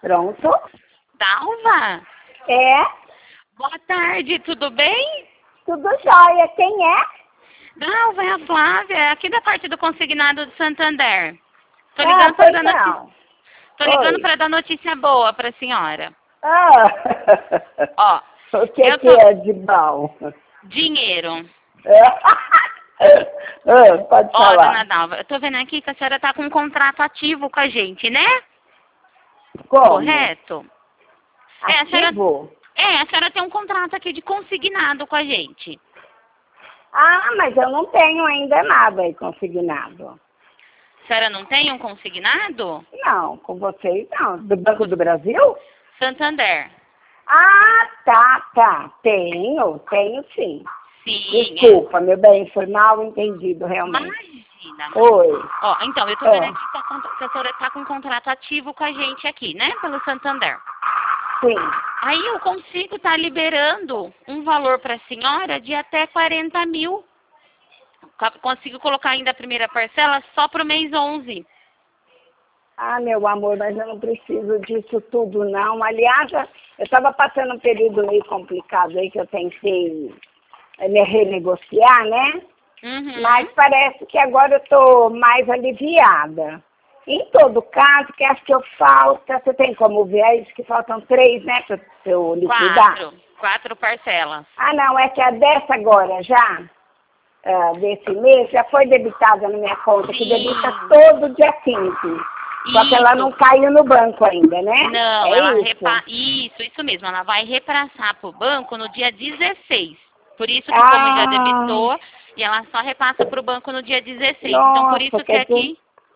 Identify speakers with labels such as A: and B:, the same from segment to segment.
A: Pronto?
B: Dalva?
A: É?
B: Boa tarde, tudo bem?
A: Tudo jóia. Quem é?
B: Dalva, é a Flávia, aqui da parte do consignado de Santander. Tô ligando para
A: pois
B: dar
A: não.
B: Tô ligando
A: Oi.
B: para dar notícia boa para a senhora.
A: Ah,
B: Ó,
A: o que,
B: eu
A: que
B: tô...
A: é de bom?
B: Dinheiro.
A: Pode
B: Ó,
A: falar.
B: dona Dalva, eu tô vendo aqui que a senhora tá com um contrato ativo com a gente, né?
A: Como?
B: Correto?
A: Ativo?
B: A senhora tem um contrato aqui de consignado com a gente.
A: Ah, mas eu não tenho ainda nada aí consignado.
B: A senhora não tem um consignado?
A: Não, com vocês não. Do Banco do Brasil?
B: Santander.
A: Ah, tá. Tenho sim.
B: Sim.
A: Desculpa, meu bem, foi mal entendido realmente.
B: Imagina.
A: Oi.
B: Ó, então, eu tô vendo aqui que a senhora tá com um contrato ativo com a gente aqui, né? Pelo Santander.
A: Sim.
B: Aí eu consigo estar liberando um valor para a senhora de até 40 mil. Consigo colocar ainda a primeira parcela só para o mês 11.
A: Ah, meu amor, mas eu não preciso disso tudo, não. Aliás, eu estava passando um período meio complicado aí que eu tentei me renegociar, né?
B: Uhum.
A: Mas parece que agora eu estou mais aliviada. Em todo caso, que acho que eu falta, você tem como ver aí que faltam 3, né, para eu liquidar?
B: 4 parcelas.
A: Ah, não, é que a dessa agora já, desse mês, já foi debitada na minha conta, que debita todo dia 15. Só que ela não caiu no banco ainda, né?
B: Não,
A: É
B: ela
A: isso?
B: Isso mesmo. Ela vai repassar para o banco no dia 16. Por isso que como já debitou, e ela só repassa para o banco no dia 16.
A: Nossa,
B: então, por isso que aqui...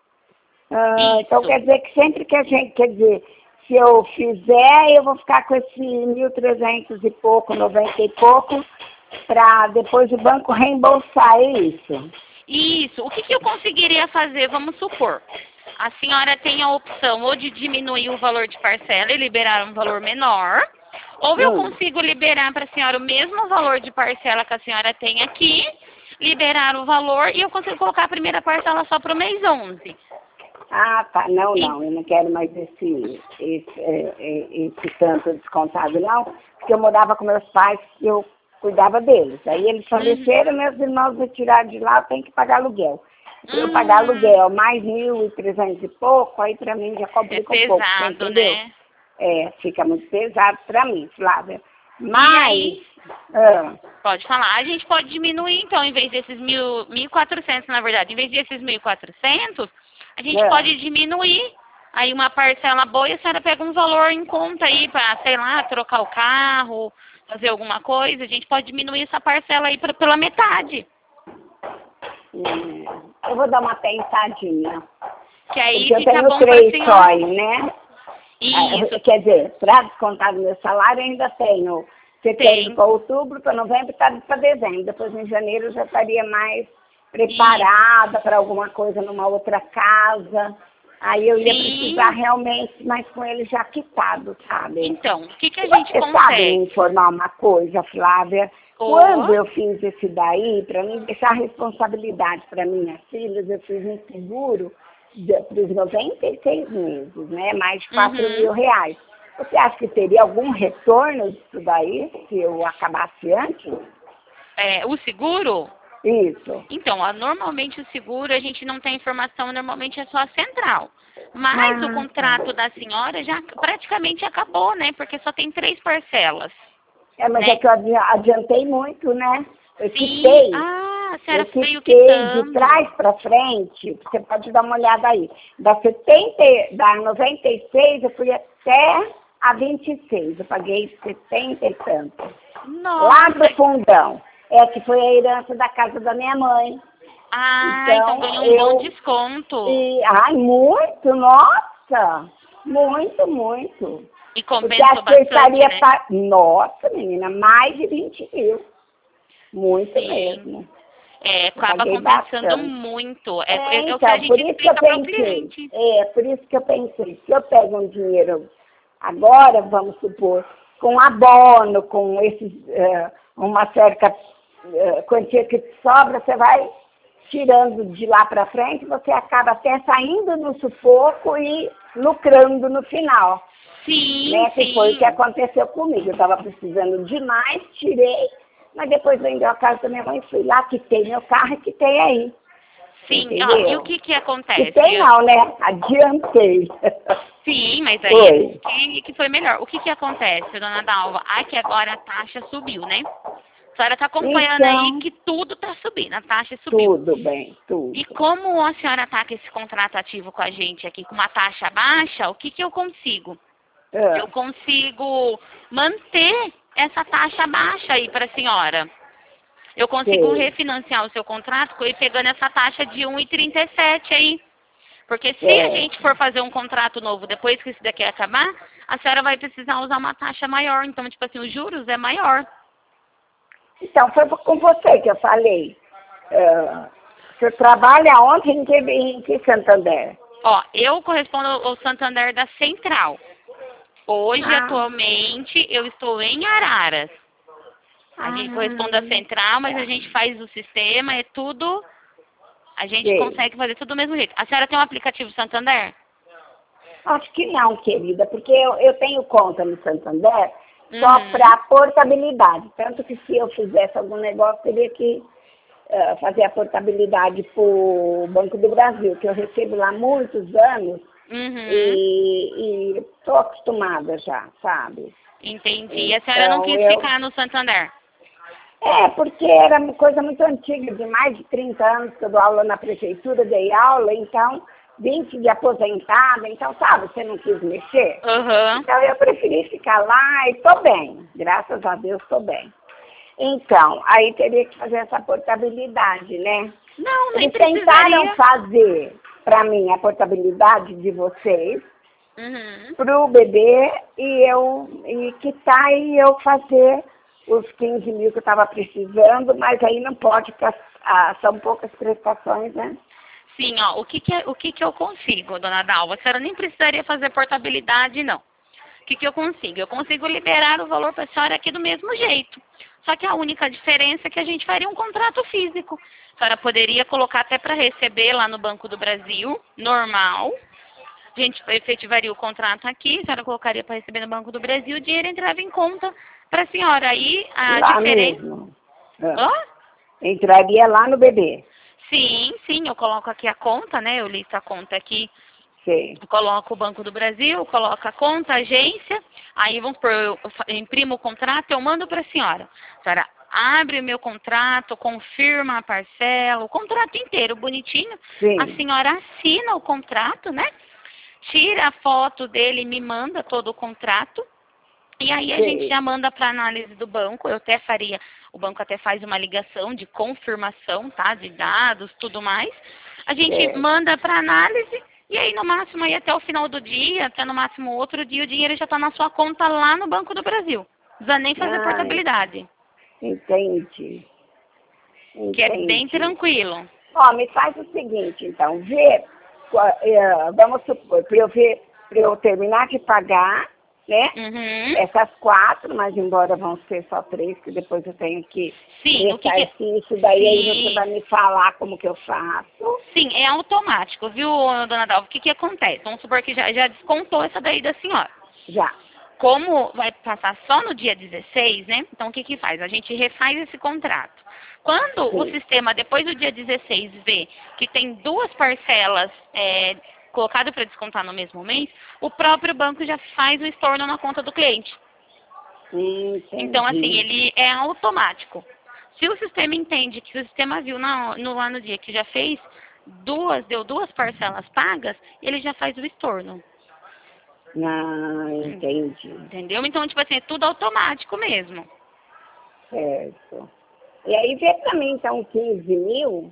A: Então quer dizer que sempre que a gente, se eu fizer, eu vou ficar com esse 1.300 e pouco, 90 e pouco, para depois o banco reembolsar, é isso?
B: Isso. O que eu conseguiria fazer? Vamos supor. A senhora tem a opção ou de diminuir o valor de parcela e liberar um valor menor, ou eu consigo liberar para a senhora o mesmo valor de parcela que a senhora tem aqui, liberar o valor e eu consigo colocar a primeira parcela só para o mês 11.
A: Ah, tá. Não, eu não quero mais esse tanto descontado, não, porque eu morava com meus pais e eu cuidava deles. Aí eles faleceram, meus irmãos retiraram de lá, eu tenho que pagar aluguel. Se eu pagar aluguel mais 1.300 e pouco, aí pra mim já complica um pouco, você entendeu?
B: Né?
A: Fica muito pesado pra mim, Flávia. Mas...
B: Pode falar. A gente pode diminuir, então, em vez desses 1.400, na verdade, em vez desses 1.400, a gente pode diminuir aí uma parcela boa e a senhora pega um valor em conta aí para, sei lá, trocar o carro, fazer alguma coisa. A gente pode diminuir essa parcela aí pela metade.
A: Eu vou dar uma pensadinha.
B: Que aí
A: porque
B: fica
A: eu tenho
B: bom
A: 3
B: pra
A: só
B: senhora.
A: aí, né?
B: Isso.
A: Quer dizer, para descontar do meu salário, eu ainda tenho setembro para outubro, para novembro e para dezembro. Depois, em janeiro, eu já estaria mais preparada para alguma coisa numa outra casa. Aí eu ia precisar realmente, mas com ele já quitado, sabe?
B: Então, o que a gente consegue?
A: Sabe me informar uma coisa, Flávia? Quando eu fiz esse daí, para não deixar a responsabilidade para minhas filhas, eu fiz um seguro para os 96 meses, né? Mais de 4 mil reais. Você acha que teria algum retorno disso daí, se eu acabasse antes?
B: O seguro?
A: Isso.
B: Então, normalmente o seguro a gente não tem informação, normalmente é só a central. Mas o contrato da senhora já praticamente acabou, né? Porque só tem 3 parcelas.
A: Mas é que eu adiantei muito, né? Eu
B: quitei. A senhora veio quitando.
A: De trás para frente, você pode dar uma olhada aí. Da 96 eu fui até a 26. Eu paguei 70 e tanto.
B: Nossa.
A: Lá do fundão. Que foi a herança da casa da minha mãe.
B: Então ganhou um bom desconto.
A: Muito, nossa! Muito.
B: E compensou bastante, né?
A: Nossa, menina, mais de 20 mil. Muito mesmo.
B: Acaba compensando muito. O que a gente
A: por isso que eu pensei. Por isso que eu pensei, se eu pego um dinheiro agora, vamos supor, com abono, com esses, uma certa quantia que sobra, você vai tirando de lá para frente, você acaba até saindo no sufoco e lucrando no final.
B: Sim,
A: né? Que foi o
B: sim.
A: que aconteceu comigo. Eu estava precisando demais, tirei, mas depois vendeu a casa da minha mãe, fui lá, quitei meu carro e quitei aí.
B: Sim, ó, e o
A: Entendeu?
B: que acontece?
A: Quitei não, né? Adiantei.
B: Sim, mas aí é
A: Oi.
B: que foi melhor. O que acontece, dona Dalva? Aqui agora a taxa subiu, né? A senhora está acompanhando aí
A: Então,
B: que tudo está subindo, a taxa subiu.
A: tudo bem, tudo.
B: E como a senhora está com esse contrato ativo com a gente aqui, com uma taxa baixa, o que eu consigo? Eu
A: Ah,
B: consigo manter essa taxa baixa aí para a senhora. Eu consigo
A: sei,
B: refinanciar o seu contrato e pegando essa taxa de 1,37 aí. Porque se a gente
A: certo.
B: for fazer um contrato novo depois que esse daqui acabar, a senhora vai precisar usar uma taxa maior. Então, tipo assim, os juros é maior.
A: Então, foi com você que eu falei. Você trabalha onde? Em que Santander?
B: Ó, eu correspondo ao Santander da Central. Hoje,
A: Ah,
B: atualmente, eu estou em Araras. A gente corresponde à
A: ah,
B: Central, mas a
A: tá.
B: gente faz o sistema, é tudo. A gente
A: Sei.
B: consegue fazer tudo do mesmo jeito. A senhora tem um aplicativo Santander?
A: Acho que não, querida, porque eu tenho conta no Santander só
B: Uhum.
A: para portabilidade. Tanto que se eu fizesse algum negócio, teria que fazer a portabilidade para o Banco do Brasil, que eu recebo lá há muitos anos
B: Uhum.
A: e estou acostumada já, sabe?
B: Entendi. E a senhora não
A: Então,
B: quis ficar no Santander?
A: porque era uma coisa muito antiga, de mais de 30 anos que eu dou aula na prefeitura, dei aula, então, 20 de aposentada, então, sabe, você não quis mexer.
B: Aham.
A: Então, eu preferi ficar lá e estou bem, graças a Deus estou bem. Então, aí teria que fazer essa portabilidade, né?
B: Não, nem
A: Eles tentaram
B: precisaria.
A: fazer para mim a portabilidade de vocês
B: Uhum.
A: para o bebê e quitar e eu fazer os 15 mil que eu estava precisando, mas aí não pode, porque são poucas prestações, né?
B: Sim, ó, o que eu consigo, dona Dalva? A senhora nem precisaria fazer portabilidade, não. O que eu consigo? Eu consigo liberar o valor para a senhora aqui do mesmo jeito. Só que a única diferença é que a gente faria um contrato físico. A senhora poderia colocar até para receber lá no Banco do Brasil, normal. A gente efetivaria o contrato aqui, a senhora colocaria para receber no Banco do Brasil, o dinheiro entrava em conta para a senhora. Aí a
A: Lá
B: diferença.
A: mesmo. Ah,
B: Hã?
A: entraria lá no bebê.
B: Sim, sim, eu coloco aqui a conta, né? Eu listo a conta aqui,
A: Sei.
B: coloco o Banco do Brasil, coloco a conta, a agência, aí vamos supor, eu imprimo o contrato, eu mando para a senhora. A senhora abre o meu contrato, confirma a parcela, o contrato inteiro, bonitinho. A
A: Sim.
B: senhora assina o contrato, né? Tira a foto dele e me manda todo o contrato. E aí a gente
A: Sei.
B: já manda para análise do banco. Eu até faria, o banco até faz uma ligação de confirmação, tá? De dados, tudo mais. A gente
A: Certo.
B: manda para análise e aí no máximo aí até o final do dia, até no máximo outro dia, o dinheiro já está na sua conta lá no Banco do Brasil. Não precisa nem fazer
A: Ai,
B: portabilidade,
A: entendi.
B: que é bem
A: Entendi.
B: tranquilo.
A: Ó, me faz o seguinte, então, vamos supor, para eu terminar de pagar, né?
B: Uhum.
A: Essas 4, mas embora vão ser só 3, que depois eu tenho que
B: Sim, o que que é?
A: ressarcir isso daí, aí você
B: Sim.
A: vai me falar como que eu faço.
B: Sim, é automático, viu, dona Dalva? O que acontece? Vamos supor que já descontou essa daí da senhora.
A: Já.
B: Como vai passar só no dia 16, né? Então, o que faz? A gente refaz esse contrato. Quando o
A: Sim.
B: sistema, depois do dia 16, vê que tem duas parcelas colocado para descontar no mesmo mês, o próprio banco já faz o estorno na conta do cliente. Então, assim,
A: Entendi.
B: ele é automático. Se o sistema entende que o sistema viu lá no dia que já fez deu duas parcelas pagas, ele já faz o estorno.
A: Ah, entendi.
B: Entendeu? Então, tipo assim, é tudo automático mesmo.
A: Certo. E aí vê para mim, então, 15 mil,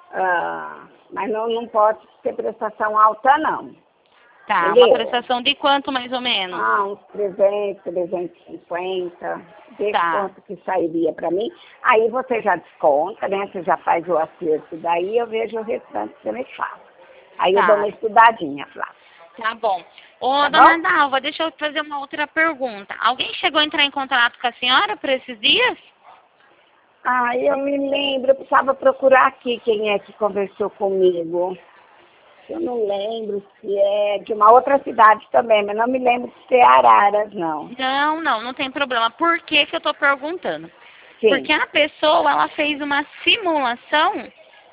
A: mas não pode ter prestação alta, não.
B: Tá, uma
A: Entendeu?
B: prestação de quanto mais ou menos?
A: Uns 300, 350, vê
B: Tá,
A: quanto que sairia para mim. Aí você já desconta, né? Você já faz o acerto daí, eu vejo o restante que você me fala. Aí eu dou uma
B: tá,
A: estudadinha, Flávia.
B: tá bom. Ô,
A: Tá
B: dona
A: bom?
B: Dalva, deixa eu fazer uma outra pergunta. Alguém chegou a entrar em contato com a senhora por esses dias?
A: Eu me lembro, eu precisava procurar aqui quem é que conversou comigo. eu não lembro se é de uma outra cidade também, mas não me lembro se é Araras, não.
B: Não tem problema. Por que que eu tô perguntando?
A: Sim.
B: Porque a pessoa, ela fez uma simulação,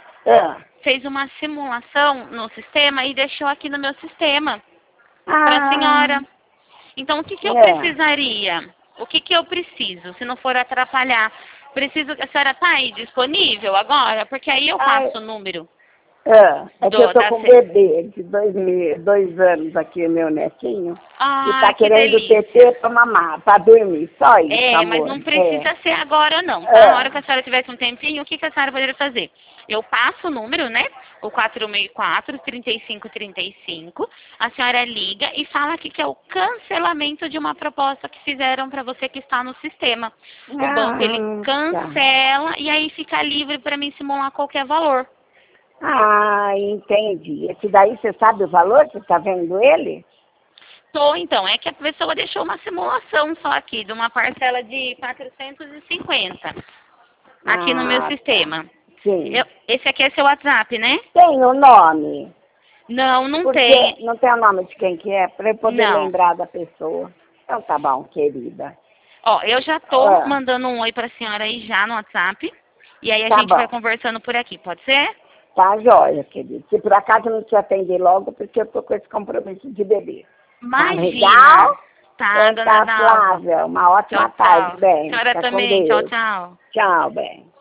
B: no sistema e deixou aqui no meu sistema para a senhora. Então, o que que eu precisaria? O que que eu preciso, se não for atrapalhar? Preciso, a senhora tá aí disponível agora? Porque aí eu passo o número.
A: É que eu tô com um bebê de 2 anos aqui, meu netinho. E tá querendo PT pra mamar, pra dormir, só isso, amor.
B: Mas não precisa ser agora não, tá? Na hora que a senhora tivesse um tempinho, o que que a senhora poderia fazer? Eu passo o número, né? O 464-3535. A senhora liga e fala que é o cancelamento de uma proposta que fizeram pra você que está no sistema. O banco, ele cancela e aí fica livre pra mim simular qualquer valor.
A: Entendi. Esse daí você sabe o valor? Você tá vendo ele?
B: Então, é que a pessoa deixou uma simulação só aqui, de uma parcela de 450 aqui no meu sistema.
A: Sim.
B: Esse aqui é seu WhatsApp, né?
A: Tem o nome?
B: Não tem.
A: Não tem o nome de quem que é, para eu poder lembrar da pessoa. Então tá bom, querida.
B: Eu já tô mandando um oi pra senhora aí já no WhatsApp. E aí a gente vai conversando por aqui, pode ser?
A: Tá joia, querido. Se por acaso eu não te atender logo, porque eu tô com esse compromisso de bebê.
B: Imagina.
A: Tá legal?
B: Tá, dona
A: Flávia. Uma ótima tarde, bem.
B: A senhora também. Tchau, tchau.
A: Tchau, bem.